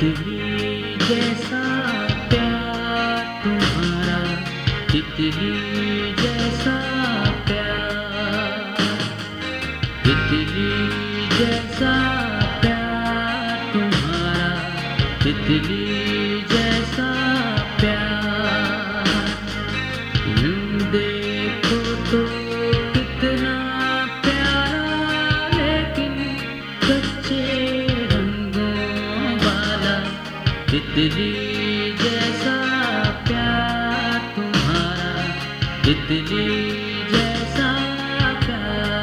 तितली जैसा प्यार तुम्हारा, तितली जैसा प्यार, तितली जैसा प्यार तुम्हारा, तितली जैसा प्यार। यूं देखो तो कितना प्यारा, लेकिन कच्चे रंगों वाला, तितली जैसा प्यार तुम्हारा, तितली जैसा प्यार।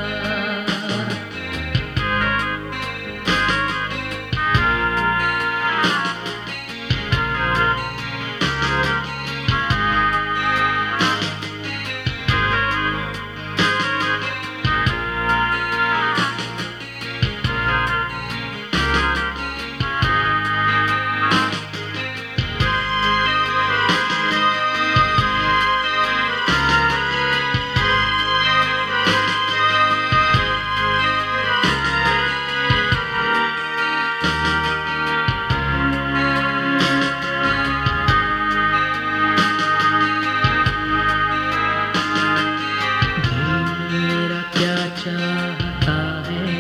चाहता है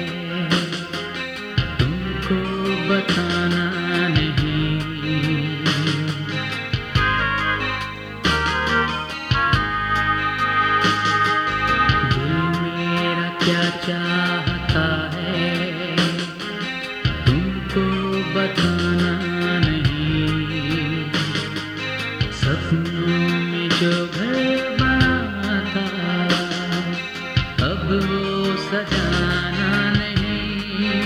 तुमको बताना नहीं, दिल मेरा क्या चाहता है तुमको बताना नहीं। सपनों में जो घर बना था अब वो सजाना नहीं।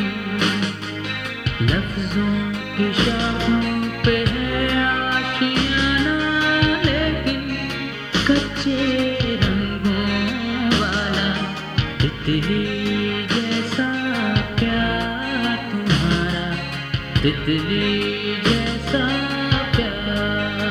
लफ्जों की शाखों पे है आशियाना, लेकिन कच्चे रंगों वाला, तितली जैसा प्यार तुम्हारा, तितली जैसा प्यार।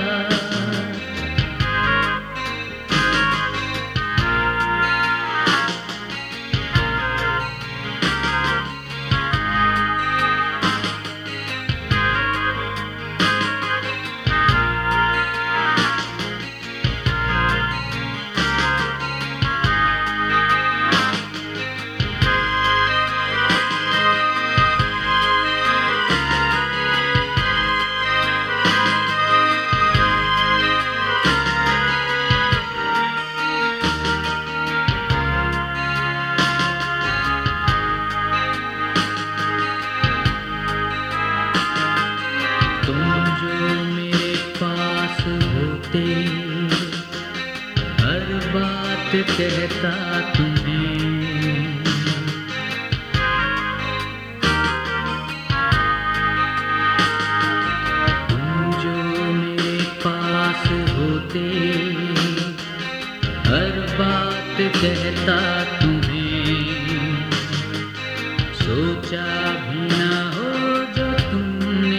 तुम जो मेरे पास होते, हर बात कहता तुम्हें। तुम जो मेरे पास होते, हर बात कहता तुम्हें। सोचा भी ना हो जो तुमने,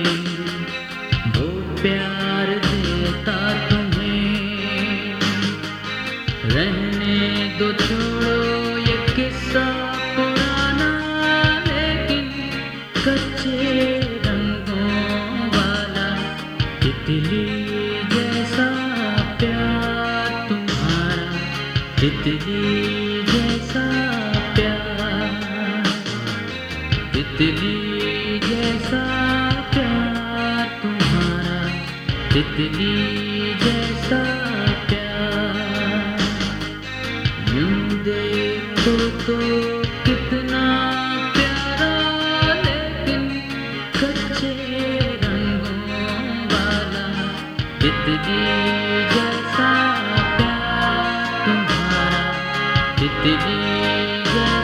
प्यार देता तुम्हें। रहने दो छोड़ो ये किस्सा पुराना, लेकिन कच्चे रंगों वाला, तितली जैसा प्यार तुम्हारा, तितली जैसा प्यार, तितली जैसा प्यार तुम्हारा, तितली जैसा प्यार। यूं देखो तो कितना प्यारा, लेकिन कच्चे रंगों वाला, तितली जैसा प्यार तुम्हारा, तितली जैसा